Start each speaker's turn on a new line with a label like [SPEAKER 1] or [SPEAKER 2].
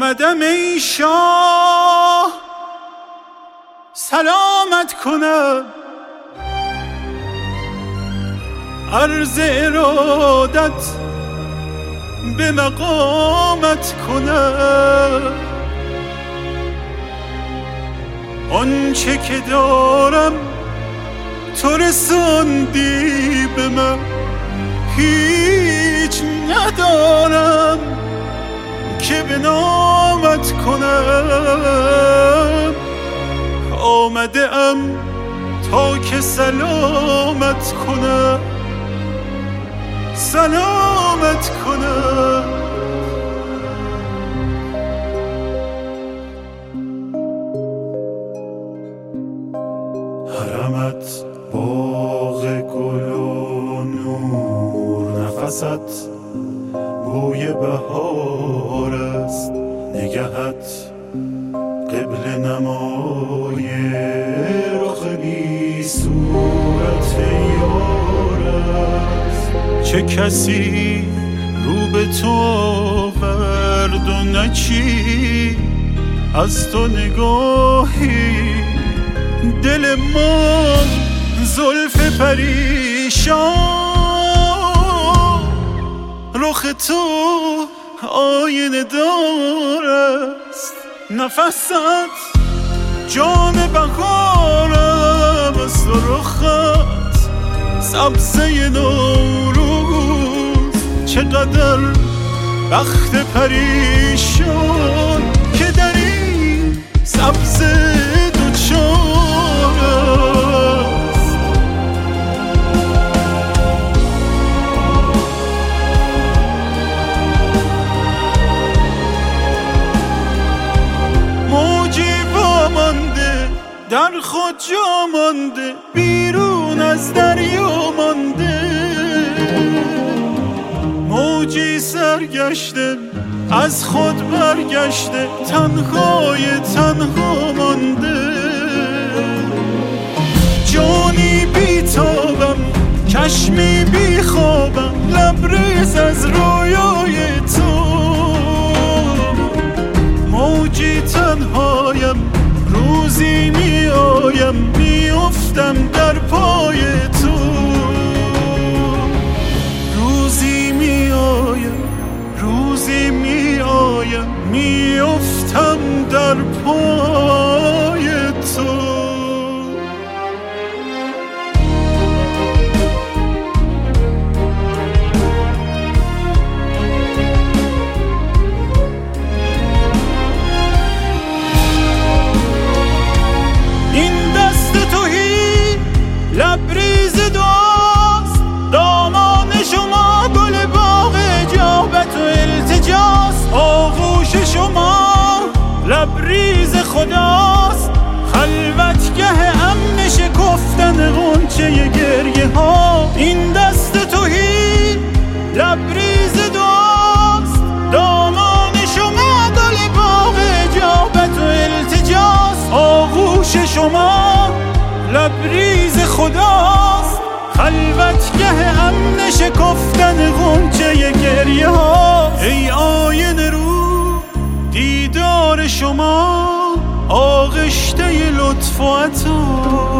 [SPEAKER 1] آمدم ای شاه سلامت کنم، عرض ارادت به مقامت کنم. آنچه که دارم تو رساندی به من، هیچ ندارم که به نامت کنم. آمده ام تا که سلامت کنم، سلامت کنم. حرمت باغ گل و نور، نفست بوی بهار است، نگهت قبل نمای رخ بی صورت یار است. چه کسی رو به تو آورد و نه چی از تو نگاهی، دل ما زلف پریشان، رخ تو آینه دار است. نفست جام بهارم است و رخت سبزه نوروز. چقدر بخت پریشان که در این سبزه دوچار است. موجی وامانده در خود جا مانده، بیرون از دریا مانده. موجی سرگشته از خود برگشته، تنهای تنها مانده. جانی بیتابم چشمی بیخوابم، لبریز از رویای تو. موجی تنهایم روزی می آیم، می افتم در پای تو. روزی می آیم، روزی می آیم، می افتم در پای تو. لبریز دعاست دامان شما، گل باغ اجابت و التجاست. آغوش شما لبریز خداست، خلوتگه امن شکفتن غنچه گریه ها. این دست توهی لبریز دعاست دامان شما، گل باغ اجابت و التجاست. آغوش شما لبریز خداست، خلوتگه امن شکفتن غنچه گریه ها. ای آینه رو دیدار شما، آغشته لطف و عطا.